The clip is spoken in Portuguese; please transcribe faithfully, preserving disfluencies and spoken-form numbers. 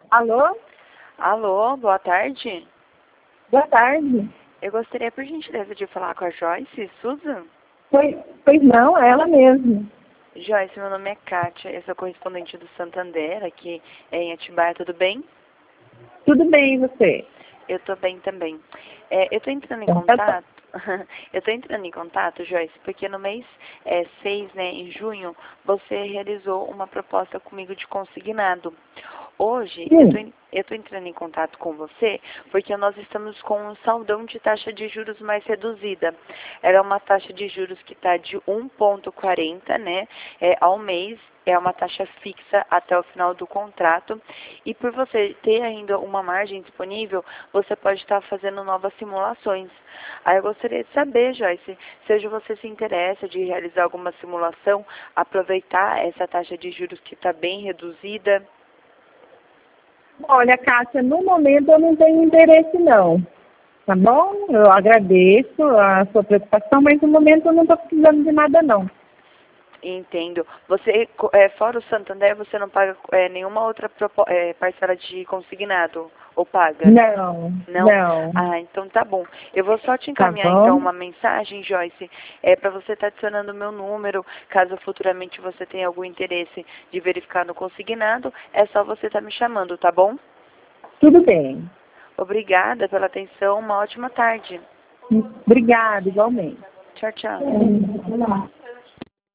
Alô? Alô, boa tarde. Boa tarde. Eu gostaria, por gentileza, de falar com a Joyce Susan. Pois, pois não, é ela mesma. Joyce, meu nome é Kátia, eu sou correspondente do Santander, aqui em Atibaia, tudo bem? Tudo bem, e você? Eu tô bem também. É, eu tô entrando em Então, tá bom. contato, eu tô entrando em contato, Joyce, porque no mês é, seis, né, em junho, você realizou uma proposta comigo de consignado. Hoje, eu tô, Sim. en- eu tô entrando em contato com você porque nós estamos com um saldão de taxa de juros mais reduzida. Ela é uma taxa de juros que está de um vírgula quarenta, né, é, ao mês. É uma taxa fixa até o final do contrato. E por você ter ainda uma margem disponível, você pode estar fazendo novas simulações. Aí eu gostaria de saber, Joyce, se hoje você se interessa de realizar alguma simulação, aproveitar essa taxa de juros que está bem reduzida. Olha, Kátia, no momento eu não tenho interesse não, tá bom? Eu agradeço a sua preocupação, mas no momento eu não estou precisando de nada não. Entendo. Você, co- é, fora o Santander, você não paga é, nenhuma outra propo- é, parcela de consignado? Ou paga? Não, Não? não, Ah, então tá bom. Eu vou só te tá encaminhar então bom? uma mensagem, Joyce, é para você estar adicionando o meu número, caso futuramente você tenha algum interesse de verificar no consignado, é só você estar me chamando, tá bom? Tudo bem. Obrigada pela atenção, uma ótima tarde. Obrigada, igualmente. Tchau, tchau. Hum,